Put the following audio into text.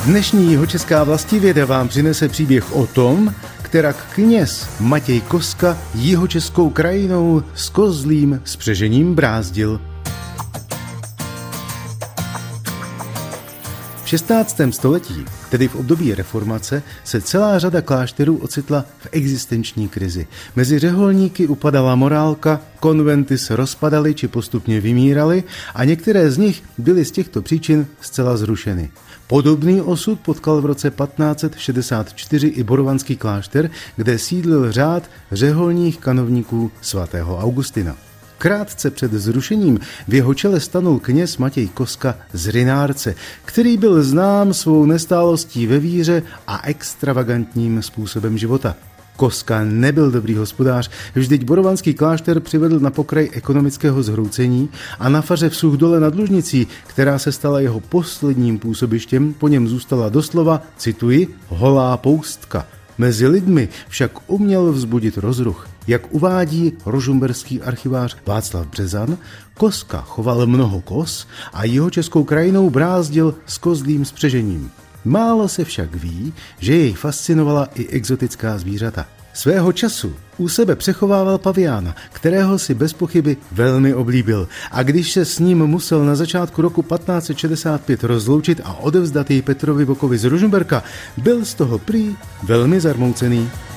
Dnešní jihočeská vlastivěda vám přinese příběh o tom, kterak kněz Matěj Koska jihočeskou krajinou s kozlým spřežením brázdil. V 16. století, tedy v období reformace, se celá řada klášterů ocitla v existenční krizi. Mezi řeholníky upadala morálka, konventy se rozpadaly či postupně vymíraly a některé z nich byly z těchto příčin zcela zrušeny. Podobný osud potkal v roce 1564 i borovanský klášter, kde sídlil řád řeholních kanovníků svatého Augustina. Krátce před zrušením v jeho čele stanul kněz Matěj Koska z Rynárce, který byl znám svou nestálostí ve víře a extravagantním způsobem života. Koska nebyl dobrý hospodář, vždyť borovanský klášter přivedl na pokraj ekonomického zhroucení a na faře v Suchdole nad Lužnicí, která se stala jeho posledním působištěm, po něm zůstala doslova, cituji, holá poustka. Mezi lidmi však uměl vzbudit rozruch. Jak uvádí rožmberský archivář Václav Březan, Koska choval mnoho koz a jihočeskou krajinou brázdil s kozlým spřežením. Málo se však ví, že jej fascinovala i exotická zvířata. Svého času u sebe přechovával paviána, kterého si bez pochyby velmi oblíbil, a když se s ním musel na začátku roku 1565 rozloučit a odevzdat jej Petrovi Bokovi z Rožmberka, byl z toho prý velmi zarmoucený.